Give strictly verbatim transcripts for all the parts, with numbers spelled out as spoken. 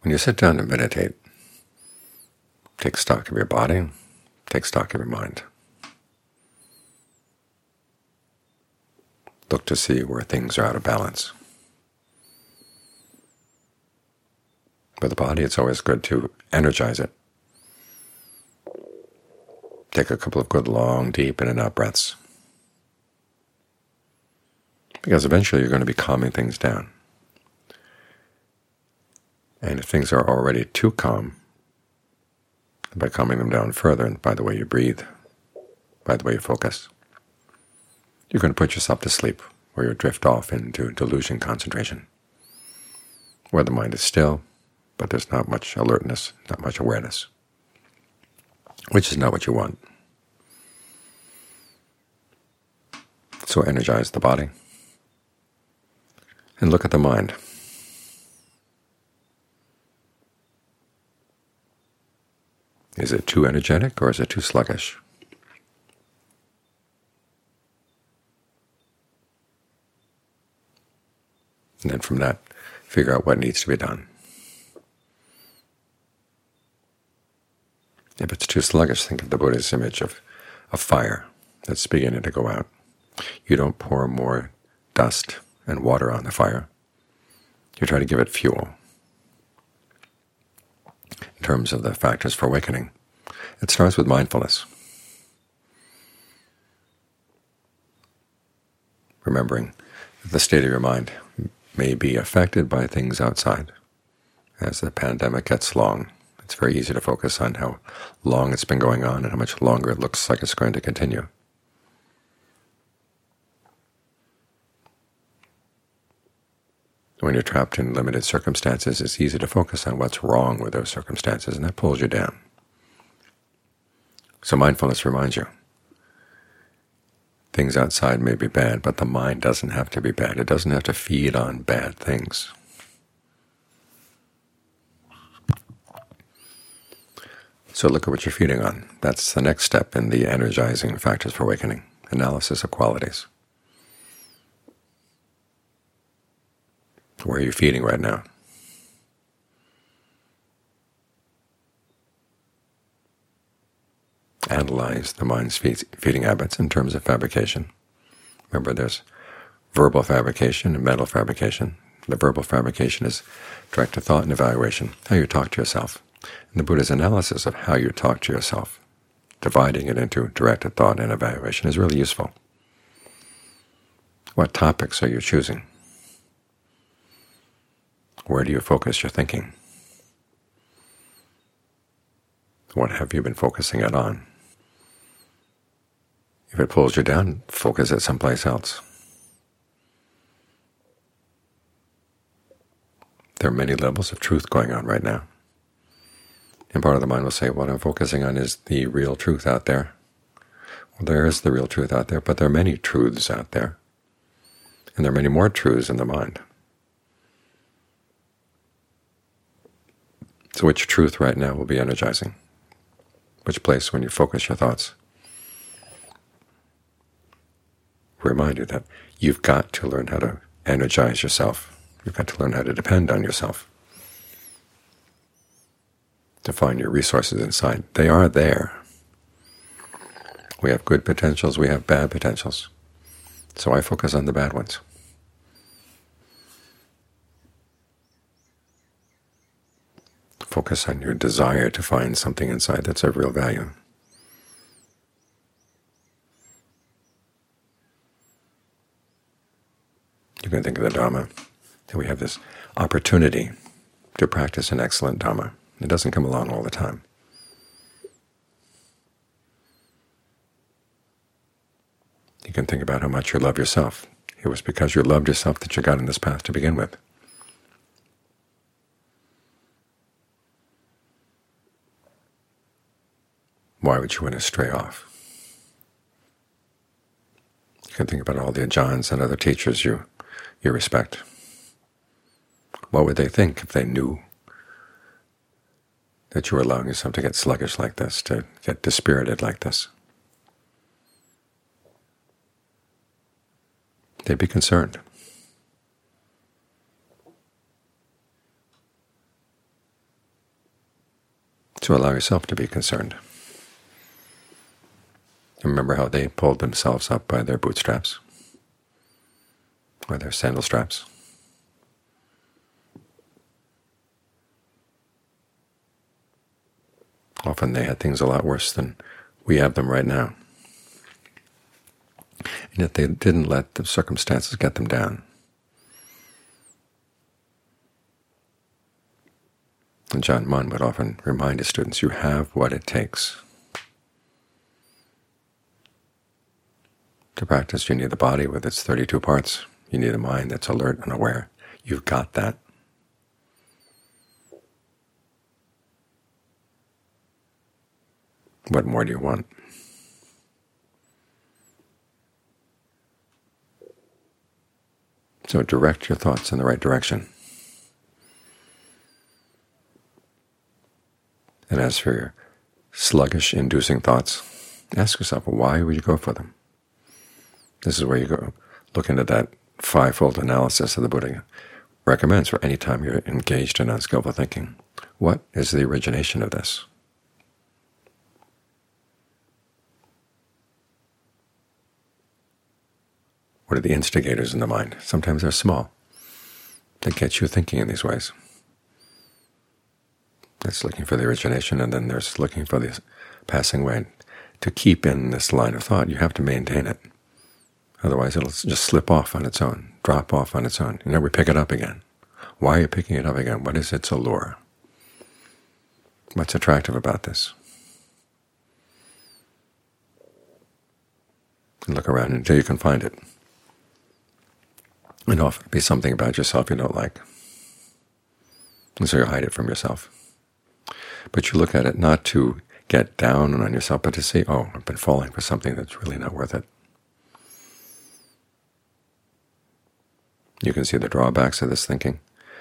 When you sit down to meditate, take stock of your body, take stock of your mind. Look to see where things are out of balance. For the body, it's always good to energize it. Take a couple of good long, deep in and out breaths, because eventually you're going to be calming things down. And if things are already too calm, by calming them down further, and by the way you breathe, by the way you focus, you're going to put yourself to sleep, or you'll drift off into delusion concentration, where the mind is still, but there's not much alertness, not much awareness, which is not what you want. So energize the body and look at the mind. Is it too energetic or is it too sluggish? And then from that, figure out what needs to be done. If it's too sluggish, think of the Buddha's image of a fire that's beginning to go out. You don't pour more dust and water on the fire. You try to give it fuel. In terms of the factors for awakening, it starts with mindfulness. Remembering that the state of your mind may be affected by things outside. As the pandemic gets long, it's very easy to focus on how long it's been going on and how much longer it looks like it's going to continue. When you're trapped in limited circumstances, it's easy to focus on what's wrong with those circumstances, and that pulls you down. So mindfulness reminds you, things outside may be bad, but the mind doesn't have to be bad. It doesn't have to feed on bad things. So look at what you're feeding on. That's the next step in the energizing factors for awakening, analysis of qualities. Where are you feeding right now? Analyze the mind's feeding habits in terms of fabrication. Remember, there's verbal fabrication and mental fabrication. The verbal fabrication is directed thought and evaluation, how you talk to yourself. And the Buddha's analysis of how you talk to yourself, dividing it into directed thought and evaluation, is really useful. What topics are you choosing? Where do you focus your thinking? What have you been focusing it on? If it pulls you down, focus it someplace else. There are many levels of truth going on right now. And part of the mind will say, what I'm focusing on is the real truth out there. Well, there is the real truth out there, but there are many truths out there. And there are many more truths in the mind. So which truth right now will be energizing? Which place when you focus your thoughts? Remind you that you've got to learn how to energize yourself. You've got to learn how to depend on yourself. To find your resources inside. They are there. We have good potentials, we have bad potentials. So I focus on the bad ones. Focus on your desire to find something inside that's of real value. You can think of the Dhamma, that we have this opportunity to practice an excellent Dhamma. It doesn't come along all the time. You can think about how much you love yourself. It was because you loved yourself that you got in this path to begin with. Why would you want to stray off? You can think about all the Ajahns and other teachers you, you respect. What would they think if they knew that you were allowing yourself to get sluggish like this, to get dispirited like this? They'd be concerned. So allow yourself to be concerned. Remember how they pulled themselves up by their bootstraps or their sandal straps. Often they had things a lot worse than we have them right now. And yet they didn't let the circumstances get them down. And Ajaan Mun would often remind his students, you have what it takes. To practice, you need the body with its thirty-two parts. You need a mind that's alert and aware. You've got that. What more do you want? So direct your thoughts in the right direction. And as for your sluggish, inducing thoughts, ask yourself, why would you go for them? This is where you go look into that five-fold analysis that the Buddha recommends for any time you're engaged in unskillful thinking. What is the origination of this? What are the instigators in the mind? Sometimes they're small. They get you thinking in these ways. That's looking for the origination, and then there's looking for the passing away. To keep in this line of thought, you have to maintain it. Otherwise it'll just slip off on its own, drop off on its own. You never pick it up again. Why are you picking it up again? What is its allure? What's attractive about this? And look around until you can find it. And often it'll be something about yourself you don't like. And so you hide it from yourself. But you look at it not to get down on yourself, but to see, oh, I've been falling for something that's really not worth it. You can see the drawbacks of this thinking.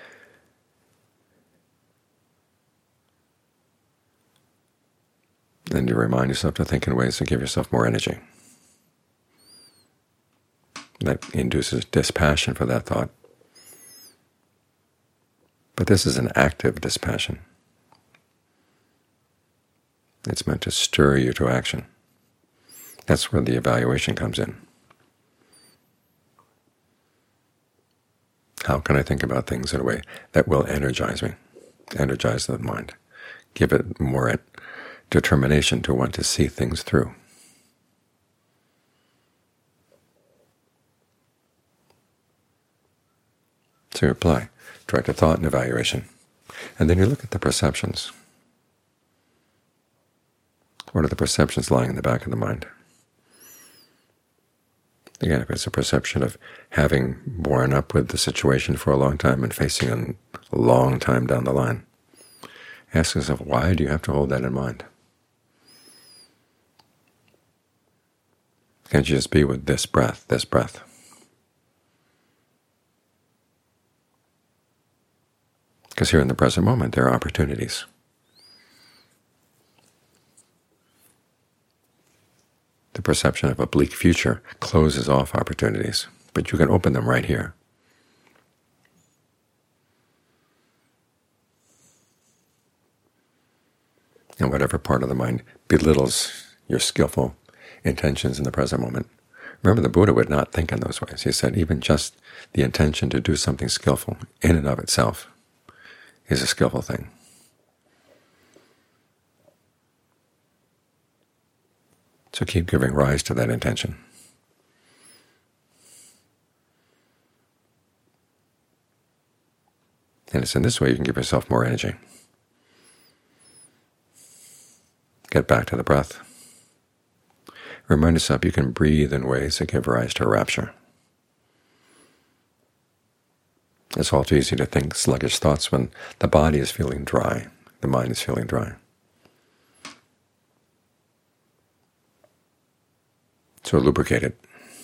Then you remind yourself to think in ways that give yourself more energy. That induces dispassion for that thought. But this is an active dispassion. It's meant to stir you to action. That's where the evaluation comes in. How can I think about things in a way that will energize me, energize the mind, give it more determination to want to see things through? So you apply direct thought and evaluation, and then you look at the perceptions. What are the perceptions lying in the back of the mind? Again, if it's a perception of having borne up with the situation for a long time and facing a long time down the line, ask yourself, why do you have to hold that in mind? Can't you just be with this breath, this breath? Because here in the present moment there are opportunities. The perception of a bleak future closes off opportunities, but you can open them right here. And whatever part of the mind belittles your skillful intentions in the present moment, remember the Buddha would not think in those ways. He said even just the intention to do something skillful in and of itself is a skillful thing. So keep giving rise to that intention. And it's in this way you can give yourself more energy. Get back to the breath. Remind yourself you can breathe in ways that give rise to rapture. It's all too easy to think sluggish thoughts when the body is feeling dry, the mind is feeling dry. So lubricate it.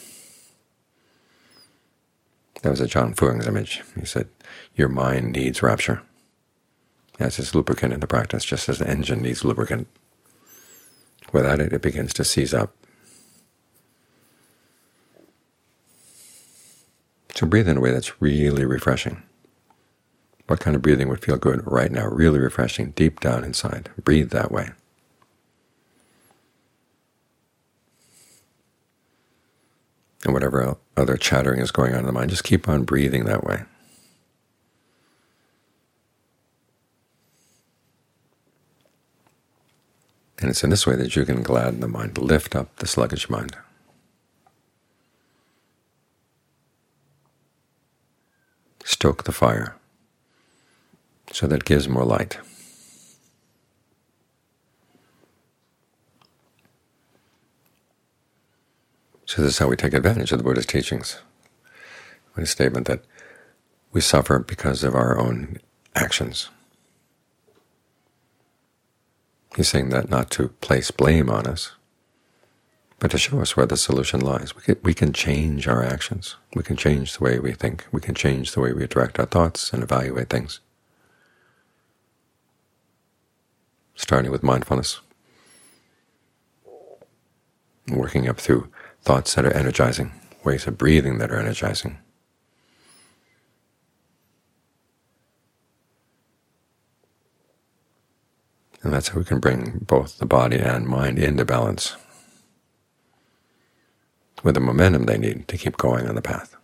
That was Ajaan Fuang's image. He said, your mind needs rapture. As its lubricant in the practice, just as the engine needs lubricant. Without it, it begins to seize up. So breathe in a way that's really refreshing. What kind of breathing would feel good right now, really refreshing, deep down inside? Breathe that way. And whatever other chattering is going on in the mind, just keep on breathing that way. And it's in this way that you can gladden the mind, lift up the sluggish mind. Stoke the fire so that it gives more light. So this is how we take advantage of the Buddha's teachings. With a statement that we suffer because of our own actions. He's saying that not to place blame on us, but to show us where the solution lies. We can, we can change our actions. We can change the way we think. We can change the way we direct our thoughts and evaluate things. Starting with mindfulness, working up through thoughts that are energizing, ways of breathing that are energizing. And that's how we can bring both the body and mind into balance with the momentum they need to keep going on the path.